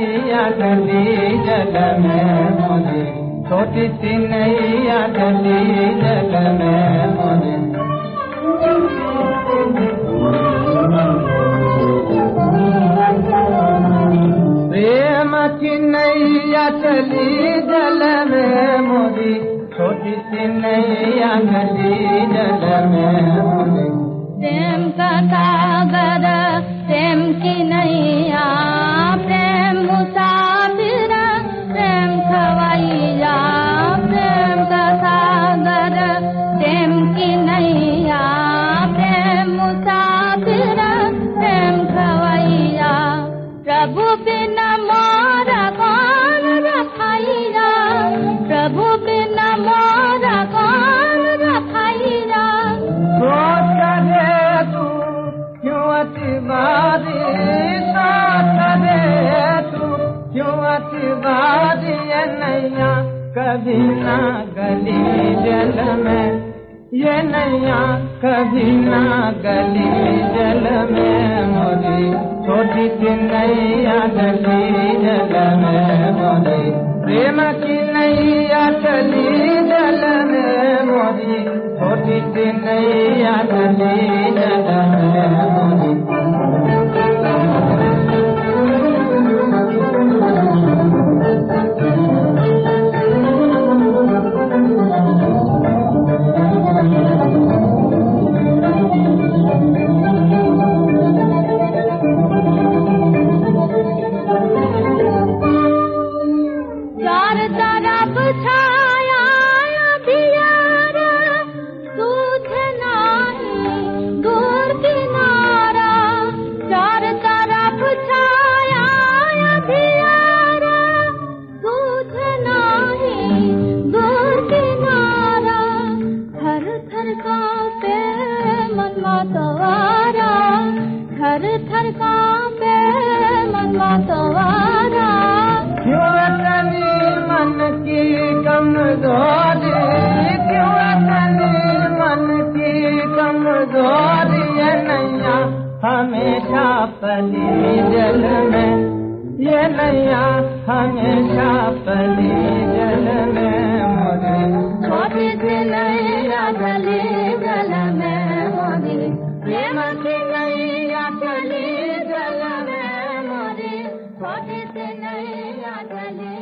नैया डली जल में मोरी, छोटी सी नैया डली जल में मोरी। प्रेम की नैया चली जल में मोरी, छोटी सी नैया डली जल में मोरी। प्रेम का सागर प्रेम की नैया, प्रेम मुसाफिर प्रेम खवैया। प्रेम का सागर प्रेम की नैया, प्रेम मुसाफिर प्रेम खवैया। प्रभु बिना मोरा कौन रखैया, प्रभु बिना मोरा कौन रखैया। अतिवादी साथ रे तू, क्यों अतिवादी ये नैया कभी ना गली जल में, ये नैया कभी ना गली जल में मोरी, छोटी सी नैया गली जल में मोरी। प्रेम की नैया चली जल में मोरी, छोटी सी नैया गली जल में मोरी। थर थर कांपे मन मतवारा। क्यों तनी मन की कमजोरी, क्यों तनी मन की कमजोरी ये नैया हमेशा पली जल में, ये नैया हमेशा पली जल में मोरी, छोटी सी नैया गली जल में मोरी। प्रेम की नैया चली जल में मोरी, छोटी सी नैया गली